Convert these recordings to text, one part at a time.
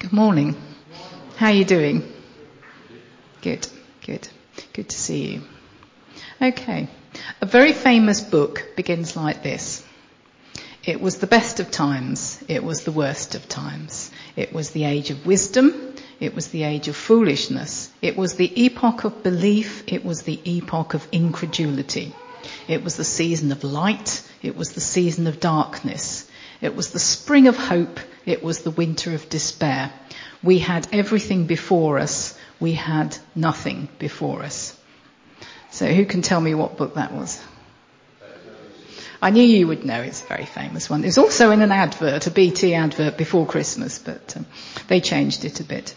Good morning. How are you doing? Good. Good to see you. Okay. A very famous book begins like this. It was the best of times. It was the worst of times. It was the age of wisdom. It was the age of foolishness. It was the epoch of belief. It was the epoch of incredulity. It was the season of light. It was the season of darkness. It was the spring of hope. It was the winter of despair. We had everything before us. We had nothing before us. So who can tell me what book that was? I knew you would know. It's a very famous one. It was also in an advert, a BT advert before Christmas, but they changed it a bit.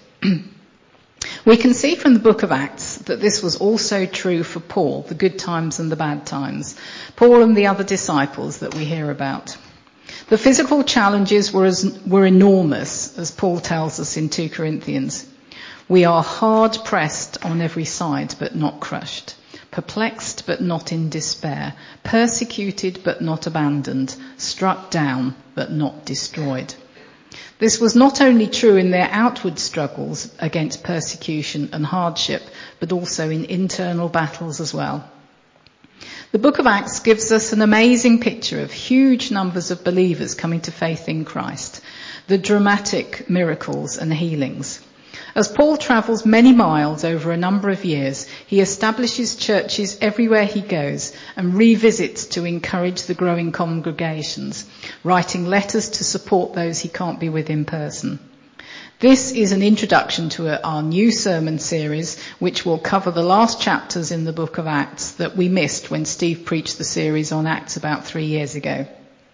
We can see from the book of Acts that this was also true for Paul, the good times and the bad times. Paul and the other disciples that we hear about. The physical challenges were enormous, as Paul tells us in 2 Corinthians. We are hard pressed on every side, but not crushed. Perplexed, but not in despair. Persecuted, but not abandoned. Struck down, but not destroyed. This was not only true in their outward struggles against persecution and hardship, but also in internal battles as well. The book of Acts gives us an amazing picture of huge numbers of believers coming to faith in Christ, the dramatic miracles and healings. As Paul travels many miles over a number of years, he establishes churches everywhere he goes and revisits to encourage the growing congregations, writing letters to support those he can't be with in person. This is an introduction to our new sermon series, which will cover the last chapters in the book of Acts that we missed when Steve preached the series on Acts about 3 years ago.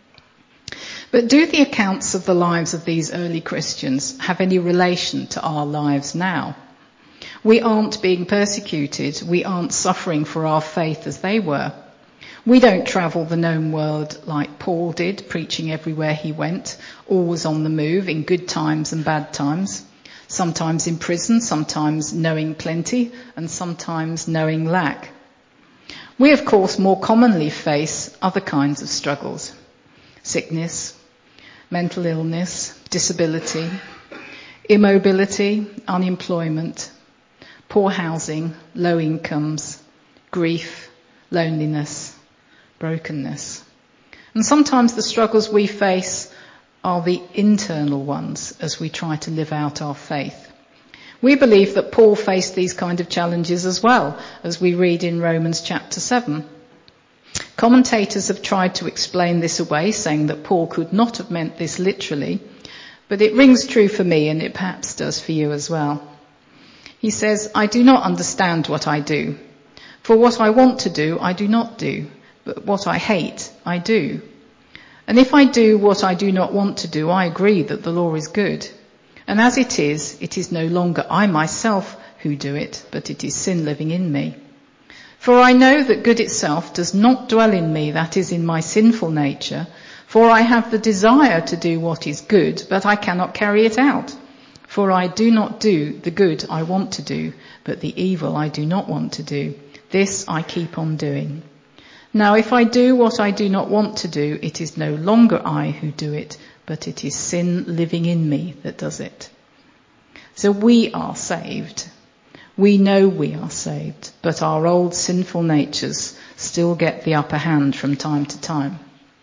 But do the accounts of the lives of these early Christians have any relation to our lives now? We aren't being persecuted. We aren't suffering for our faith as they were. We don't travel the known world like Paul did, preaching everywhere he went, always on the move in good times and bad times, sometimes in prison, sometimes knowing plenty, and sometimes knowing lack. We, of course, more commonly face other kinds of struggles: sickness, mental illness, disability, immobility, unemployment, poor housing, low incomes, grief, loneliness, brokenness. And sometimes the struggles we face are the internal ones as we try to live out our faith. We believe that Paul faced these kind of challenges as well, as we read in Romans chapter 7. Commentators have tried to explain this away, saying that Paul could not have meant this literally, but it rings true for me, and it perhaps does for you as well. He says, "I do not understand what I do. For what I want to do, I do not do. But what I hate, I do. And if I do what I do not want to do, I agree that the law is good. And as it is no longer I myself who do it, but it is sin living in me. For I know that good itself does not dwell in me, that is, in my sinful nature. For I have the desire to do what is good, but I cannot carry it out. For I do not do the good I want to do, but the evil I do not want to do. This I keep on doing. Now if I do what I do not want to do, it is no longer I who do it, but it is sin living in me that does it." So we are saved. We know we are saved, but our old sinful natures still get the upper hand from time to time.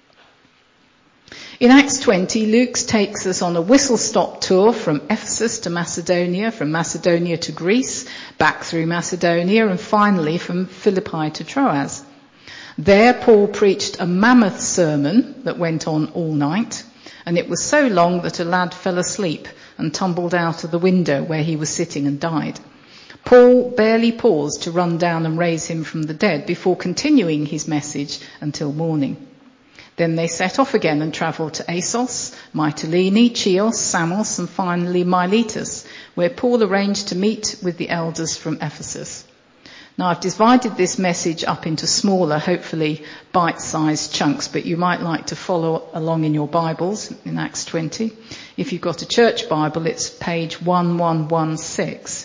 In Acts 20, Luke takes us on a whistle-stop tour from Ephesus to Macedonia, from Macedonia to Greece, back through Macedonia, and finally from Philippi to Troas. There, Paul preached a mammoth sermon that went on all night, and it was so long that a lad fell asleep and tumbled out of the window where he was sitting and died. Paul barely paused to run down and raise him from the dead before continuing his message until morning. Then they set off again and travelled to Assos, Mytilene, Chios, Samos, and finally Miletus, where Paul arranged to meet with the elders from Ephesus. Now, I've divided this message up into smaller, hopefully bite-sized chunks, but you might like to follow along in your Bibles in Acts 20. If you've got a church Bible, it's page 1116.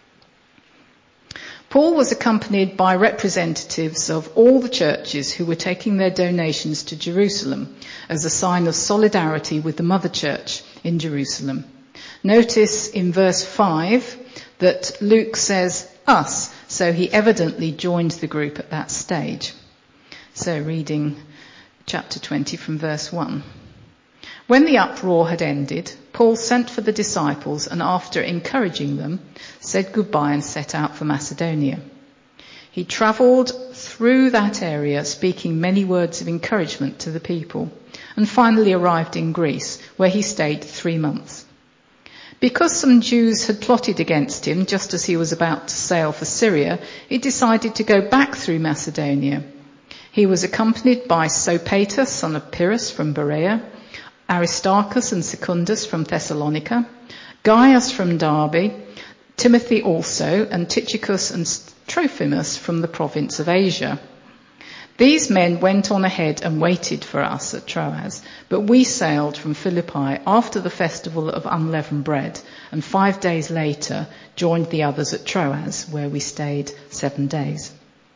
Paul was accompanied by representatives of all the churches who were taking their donations to Jerusalem as a sign of solidarity with the mother church in Jerusalem. Notice in verse 5 that Luke says us, so he evidently joined the group at that stage. So reading chapter 20 from verse 1. When the uproar had ended, Paul sent for the disciples and after encouraging them, said goodbye and set out for Macedonia. He travelled through that area, speaking many words of encouragement to the people, and finally arrived in Greece, where he stayed 3 months. Because some Jews had plotted against him just as he was about to sail for Syria, he decided to go back through Macedonia. He was accompanied by Sopater, son of Pyrrhus from Berea, Aristarchus and Secundus from Thessalonica, Gaius from Derbe, Timothy also, and Tychicus and Trophimus from the province of Asia. These men went on ahead and waited for us at Troas, but we sailed from Philippi after the festival of unleavened bread, and 5 days later joined the others at Troas, where we stayed 7 days.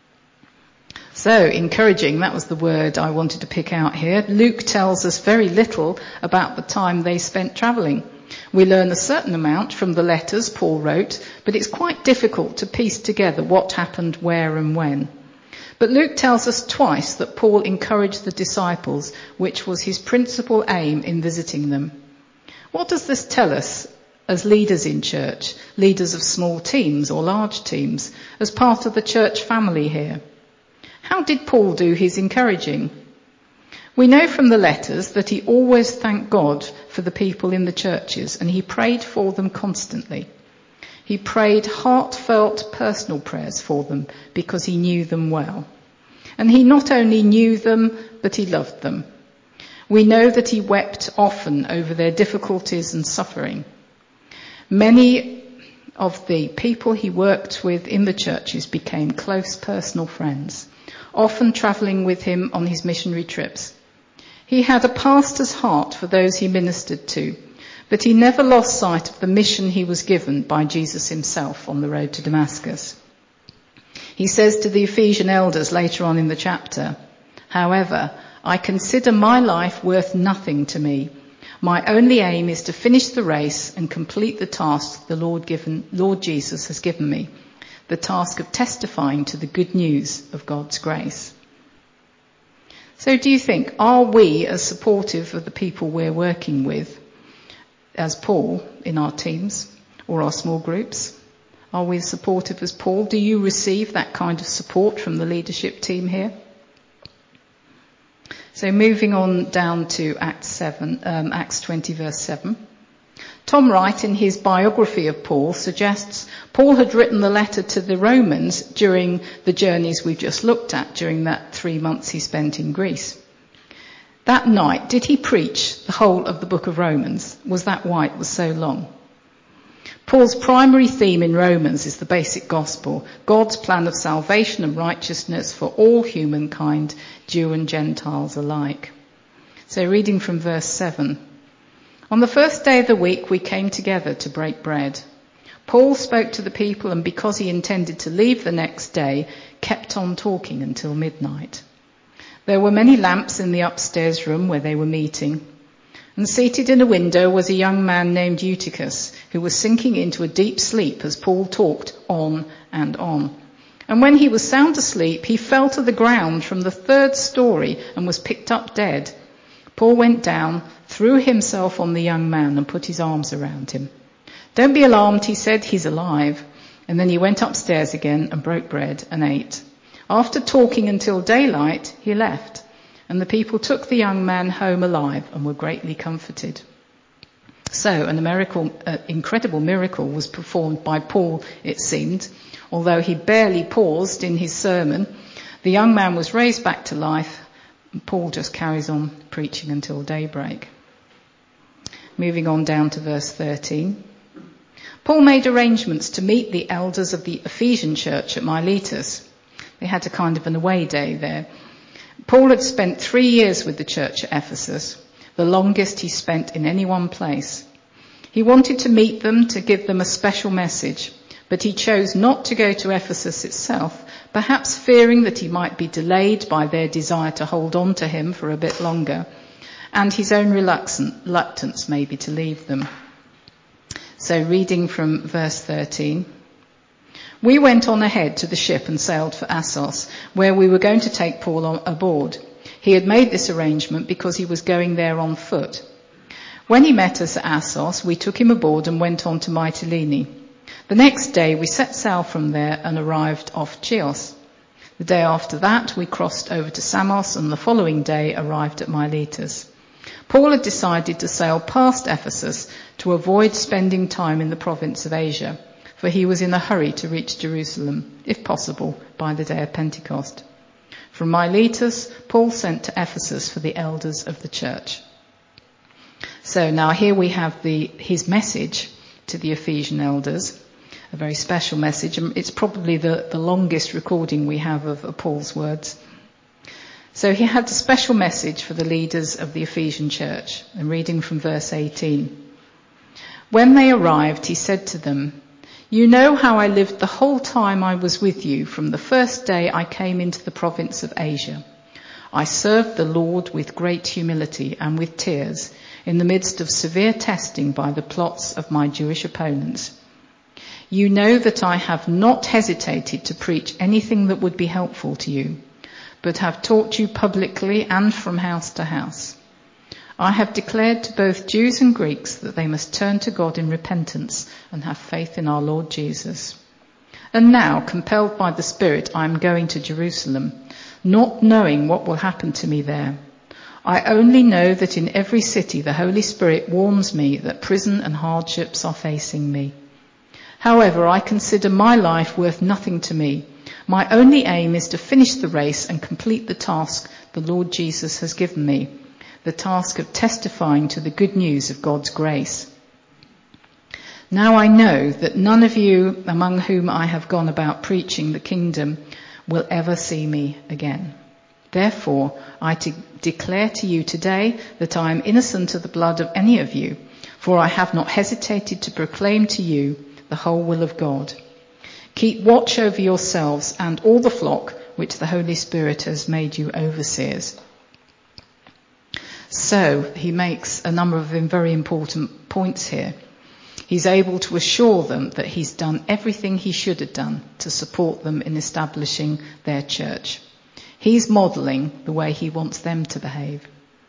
So, encouraging, that was the word I wanted to pick out here. Luke tells us very little about the time they spent travelling. We learn a certain amount from the letters Paul wrote, but it's quite difficult to piece together what happened where and when. But Luke tells us twice that Paul encouraged the disciples, which was his principal aim in visiting them. What does this tell us as leaders in church, leaders of small teams or large teams, as part of the church family here? How did Paul do his encouraging? We know from the letters that he always thanked God for the people in the churches, and he prayed for them constantly. He prayed heartfelt personal prayers for them because he knew them well. And he not only knew them, but he loved them. We know that he wept often over their difficulties and suffering. Many of the people he worked with in the churches became close personal friends, often travelling with him on his missionary trips. He had a pastor's heart for those he ministered to, but he never lost sight of the mission he was given by Jesus himself on the road to Damascus. He says to the Ephesian elders later on in the chapter, "However, I consider my life worth nothing to me. My only aim is to finish the race and complete the task the Lord Jesus has given me, the task of testifying to the good news of God's grace." So do you think, are we as supportive of the people we're working with as Paul in our teams or our small groups? Are we as supportive as Paul? Do you receive that kind of support from the leadership team here? So moving on down to Acts 20 verse 7. Tom Wright, in his biography of Paul, suggests Paul had written the letter to the Romans during the journeys we've just looked at, during that 3 months he spent in Greece. That night, did he preach the whole of the book of Romans? Was that why it was so long? Paul's primary theme in Romans is the basic gospel, God's plan of salvation and righteousness for all humankind, Jew and Gentiles alike. So reading from verse 7. On the first day of the week we came together to break bread. Paul spoke to the people, and because he intended to leave the next day, kept on talking until midnight. There were many lamps in the upstairs room where they were meeting, and seated in a window was a young man named Eutychus, who was sinking into a deep sleep as Paul talked on and on. And when he was sound asleep, he fell to the ground from the 3rd story and was picked up dead. Paul went down, threw himself on the young man and put his arms around him. "Don't be alarmed," he said, "he's alive." And then he went upstairs again and broke bread and ate. After talking until daylight, he left, and the people took the young man home alive and were greatly comforted. So an incredible miracle was performed by Paul, it seemed. Although he barely paused in his sermon, the young man was raised back to life, and Paul just carries on preaching until daybreak. Moving on down to verse 13. Paul made arrangements to meet the elders of the Ephesian church at Miletus. They had a kind of an away day there. Paul had spent 3 years with the church at Ephesus, the longest he spent in any one place. He wanted to meet them to give them a special message, but he chose not to go to Ephesus itself, perhaps fearing that he might be delayed by their desire to hold on to him for a bit longer, and his own reluctance maybe to leave them. So reading from verse 13. We went on ahead to the ship and sailed for Assos, where we were going to take Paul aboard. He had made this arrangement because he was going there on foot. When he met us at Assos, we took him aboard and went on to Mytilene. The next day we set sail from there and arrived off Chios. The day after that we crossed over to Samos, and the following day arrived at Miletus. Paul had decided to sail past Ephesus to avoid spending time in the province of Asia, for he was in a hurry to reach Jerusalem, if possible, by the day of Pentecost. From Miletus, Paul sent to Ephesus for the elders of the church. So now here we have his message to the Ephesian elders, a very special message. It's probably the longest recording we have of Paul's words. So he had a special message for the leaders of the Ephesian church. I'm reading from verse 18. When they arrived, he said to them, "You know how I lived the whole time I was with you, from the first day I came into the province of Asia. I served the Lord with great humility and with tears, in the midst of severe testing by the plots of my Jewish opponents. You know that I have not hesitated to preach anything that would be helpful to you, but have taught you publicly and from house to house. I have declared to both Jews and Greeks that they must turn to God in repentance and have faith in our Lord Jesus. And now, compelled by the Spirit, I am going to Jerusalem, not knowing what will happen to me there. I only know that in every city the Holy Spirit warns me that prison and hardships are facing me. However, I consider my life worth nothing to me. My only aim is to finish the race and complete the task the Lord Jesus has given me, the task of testifying to the good news of God's grace. Now I know that none of you among whom I have gone about preaching the kingdom will ever see me again. Therefore, I declare to you today that I am innocent of the blood of any of you, for I have not hesitated to proclaim to you the whole will of God. Keep watch over yourselves and all the flock which the Holy Spirit has made you overseers." So he makes a number of very important points here. He's able to assure them that he's done everything he should have done to support them in establishing their church. He's modelling the way he wants them to behave.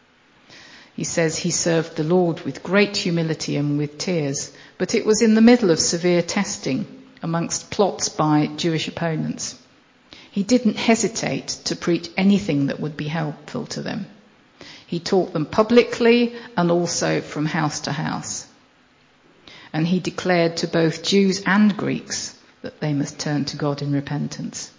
He says he served the Lord with great humility and with tears, but it was in the middle of severe testing amongst plots by Jewish opponents. He didn't hesitate to preach anything that would be helpful to them. He taught them publicly and also from house to house. And he declared to both Jews and Greeks that they must turn to God in repentance.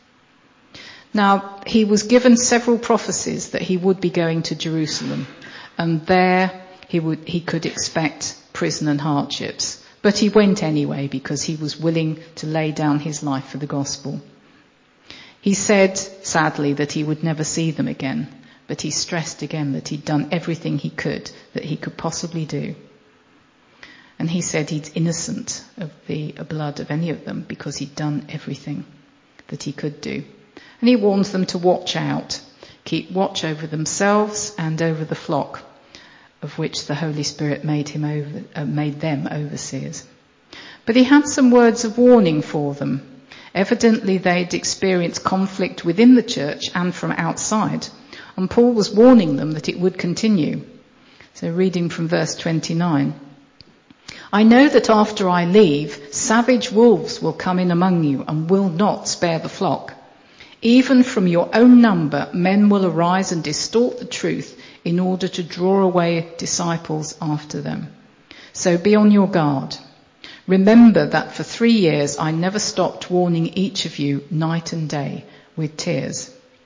Now, he was given several prophecies that he would be going to Jerusalem, and there he could expect prison and hardships. But he went anyway because he was willing to lay down his life for the gospel. He said, sadly, that he would never see them again, but he stressed again that he'd done everything that he could possibly do. And he said he's innocent of the blood of any of them because he'd done everything that he could do. And he warns them to watch out, keep watch over themselves and over the flock of which the Holy Spirit made them overseers. But he had some words of warning for them. Evidently they'd experienced conflict within the church and from outside, and Paul was warning them that it would continue. So reading from verse 29. "I know that after I leave, savage wolves will come in among you and will not spare the flock. Even from your own number, men will arise and distort the truth in order to draw away disciples after them. So be on your guard. Remember that for 3 years I never stopped warning each of you night and day with tears."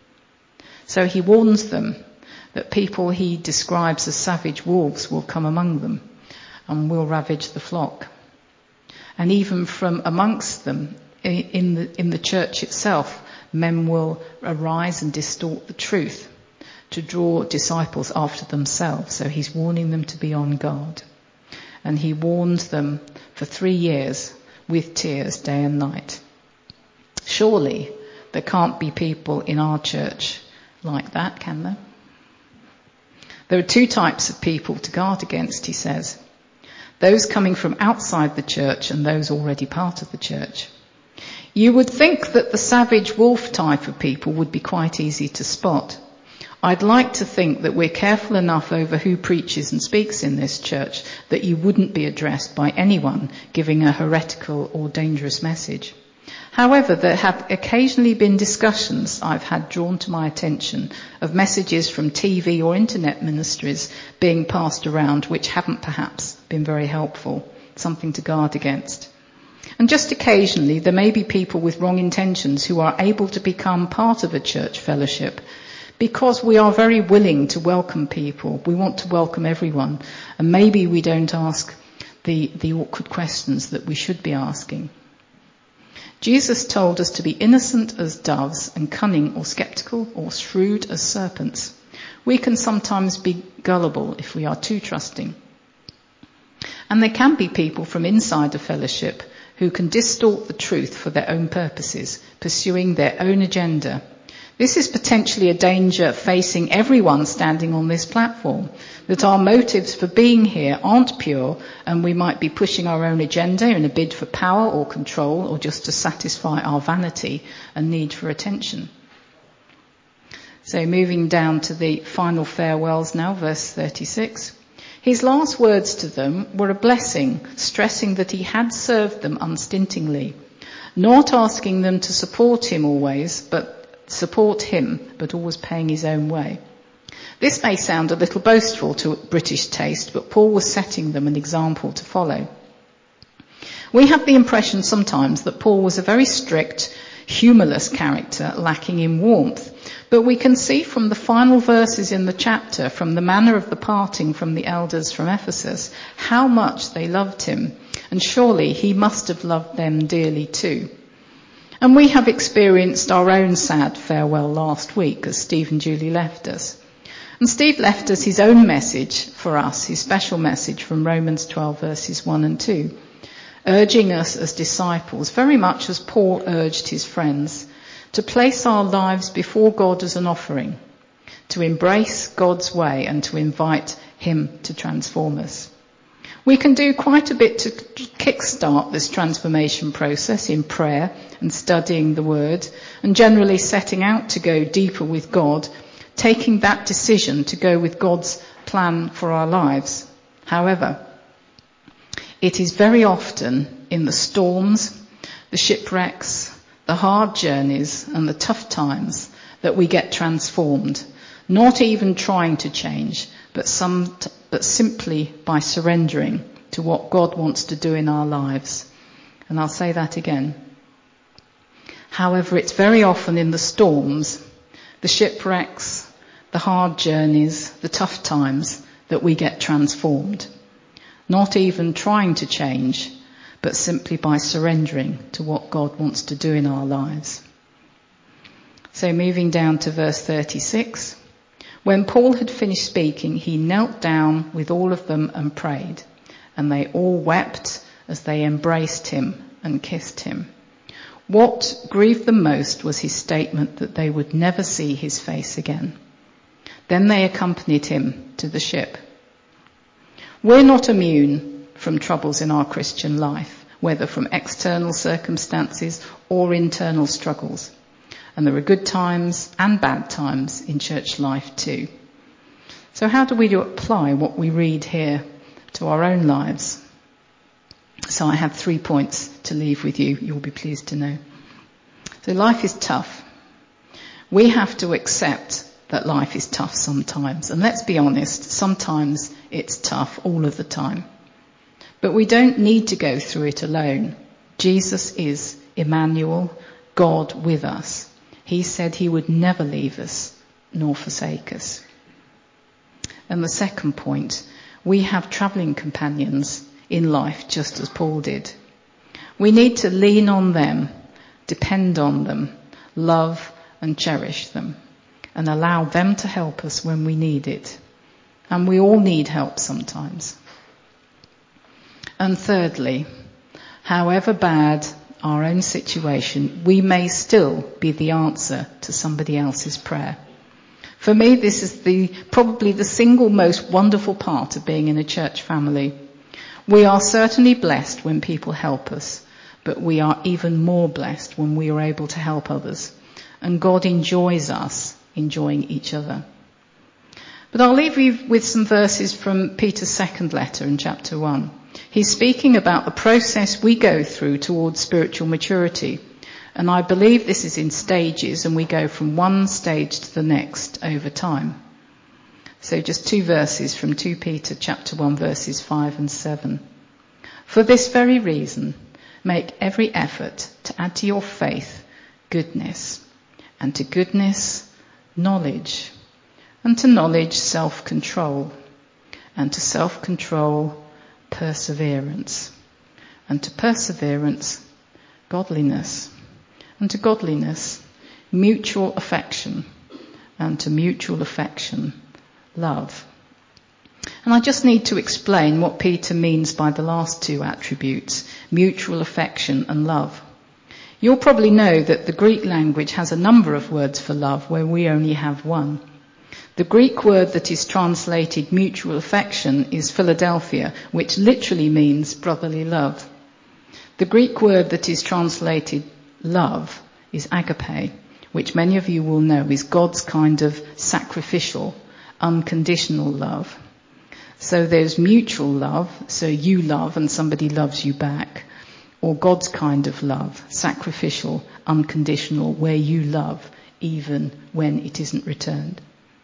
So he warns them that people he describes as savage wolves will come among them and will ravage the flock. And even from amongst them, in the church itself, men will arise and distort the truth to draw disciples after themselves. So he's warning them to be on guard. And he warned them for 3 years with tears day and night. Surely there can't be people in our church like that, can there? There are 2 types of people to guard against, he says. those coming from outside the church and those already part of the church. You would think that the savage wolf type of people would be quite easy to spot. I'd like to think that we're careful enough over who preaches and speaks in this church that you wouldn't be addressed by anyone giving a heretical or dangerous message. However, there have occasionally been discussions I've had drawn to my attention of messages from TV or internet ministries being passed around which haven't perhaps been very helpful, something to guard against. And just occasionally there may be people with wrong intentions who are able to become part of a church fellowship because we are very willing to welcome people. We want to welcome everyone, and maybe we don't ask the awkward questions that we should be asking. Jesus told us to be innocent as doves and cunning or sceptical or shrewd as serpents. We can sometimes be gullible if we are too trusting. And there can be people from inside a fellowship who can distort the truth for their own purposes, pursuing their own agenda. This is potentially a danger facing everyone standing on this platform, that our motives for being here aren't pure and we might be pushing our own agenda in a bid for power or control or just to satisfy our vanity and need for attention. So moving down to the final farewells now, verse 36. His last words to them were a blessing, stressing that he had served them unstintingly, not asking them to support him, but always paying his own way. This may sound a little boastful to British taste, but Paul was setting them an example to follow. We have the impression sometimes that Paul was a very strict, humourless character, lacking in warmth. But we can see from the final verses in the chapter, from the manner of the parting from the elders from Ephesus, how much they loved him. And surely he must have loved them dearly too. And we have experienced our own sad farewell last week as Steve and Julie left us. And Steve left us his own message for us, his special message from Romans 12 verses 1 and 2, urging us as disciples, very much as Paul urged his friends, to place our lives before God as an offering, to embrace God's way and to invite him to transform us. We can do quite a bit to kickstart this transformation process in prayer and studying the Word and generally setting out to go deeper with God, taking that decision to go with God's plan for our lives. However, it is very often in the storms, the shipwrecks, the hard journeys and the tough times that we get transformed, not even trying to change, but simply by surrendering to what God wants to do in our lives. And I'll say that again. However, it's very often in the storms, the shipwrecks, the hard journeys, the tough times that we get transformed. Not even trying to change, but simply by surrendering to what God wants to do in our lives. So moving down to verse 36. When Paul had finished speaking, he knelt down with all of them and prayed, and they all wept as they embraced him and kissed him. What grieved them most was his statement that they would never see his face again. Then they accompanied him to the ship. We're not immune from troubles in our Christian life, whether from external circumstances or internal struggles. And there are good times and bad times in church life too. So how do we apply what we read here to our own lives? So I have 3 points to leave with you. You'll be pleased to know. So life is tough. We have to accept that life is tough sometimes. And let's be honest, sometimes it's tough all of the time. But we don't need to go through it alone. Jesus is Emmanuel, God with us. He said he would never leave us nor forsake us. And the second point, we have travelling companions in life just as Paul did. We need to lean on them, depend on them, love and cherish them, and allow them to help us when we need it. And we all need help sometimes. And thirdly, however bad our own situation, we may still be the answer to somebody else's prayer. For me, this is probably the single most wonderful part of being in a church family. We are certainly blessed when people help us, but we are even more blessed when we are able to help others. And God enjoys us enjoying each other. But I'll leave you with some verses from Peter's second letter in chapter 1. He's speaking about the process we go through towards spiritual maturity. And I believe this is in stages, and we go from one stage to the next over time. So just 2 verses from 2 Peter chapter 1 verses 5 and 7. For this very reason, make every effort to add to your faith goodness, and to goodness knowledge, and to knowledge self-control, and to self-control perseverance, and to perseverance godliness, and to godliness mutual affection, and to mutual affection love. And I just need to explain what Peter means by the last 2 attributes, mutual affection and love. You'll probably know that the Greek language has a number of words for love where we only have one. The Greek word that is translated mutual affection is Philadelphia, which literally means brotherly love. The Greek word that is translated love is agape, which many of you will know is God's kind of sacrificial, unconditional love. So there's mutual love, so you love and somebody loves you back, or God's kind of love, sacrificial, unconditional, where you love even when it isn't returned.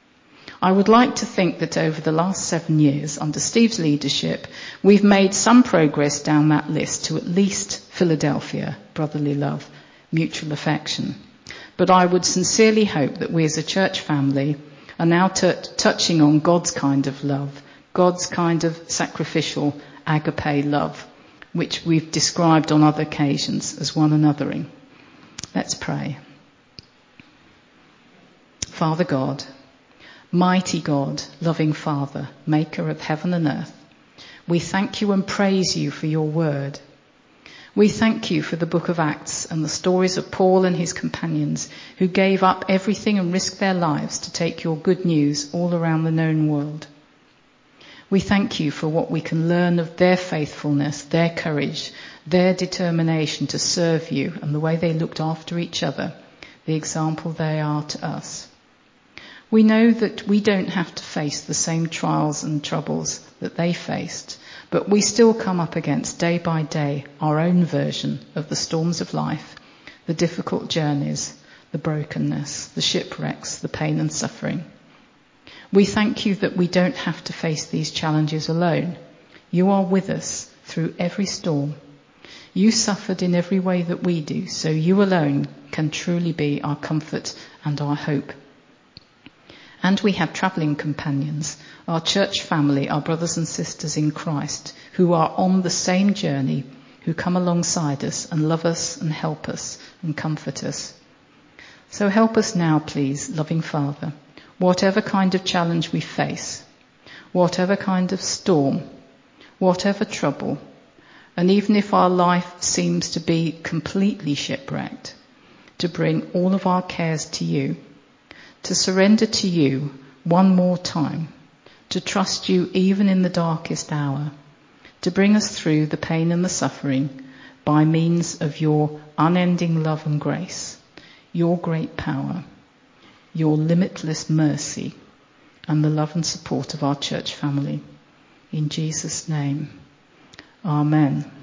I would like to think that over the last 7 years, under Steve's leadership, we've made some progress down that list to at least Philadelphia, brotherly love, mutual affection. But I would sincerely hope that we as a church family are now touching on God's kind of love, God's kind of sacrificial agape love, which we've described on other occasions as one anothering. Let's pray. Father God, mighty God, loving Father, maker of heaven and earth, we thank you and praise you for your word. We thank you for the book of Acts and the stories of Paul and his companions who gave up everything and risked their lives to take your good news all around the known world. We thank you for what we can learn of their faithfulness, their courage, their determination to serve you, and the way they looked after each other, the example they are to us. We know that we don't have to face the same trials and troubles that they faced, but we still come up against day by day our own version of the storms of life, the difficult journeys, the brokenness, the shipwrecks, the pain and suffering. We thank you that we don't have to face these challenges alone. You are with us through every storm. You suffered in every way that we do, so you alone can truly be our comfort and our hope. And we have travelling companions, our church family, our brothers and sisters in Christ, who are on the same journey, who come alongside us and love us and help us and comfort us. So help us now, please, loving Father, whatever kind of challenge we face, whatever kind of storm, whatever trouble, and even if our life seems to be completely shipwrecked, to bring all of our cares to you, to surrender to you one more time, to trust you even in the darkest hour, to bring us through the pain and the suffering by means of your unending love and grace, your great power, your limitless mercy, and the love and support of our church family. In Jesus' name, amen.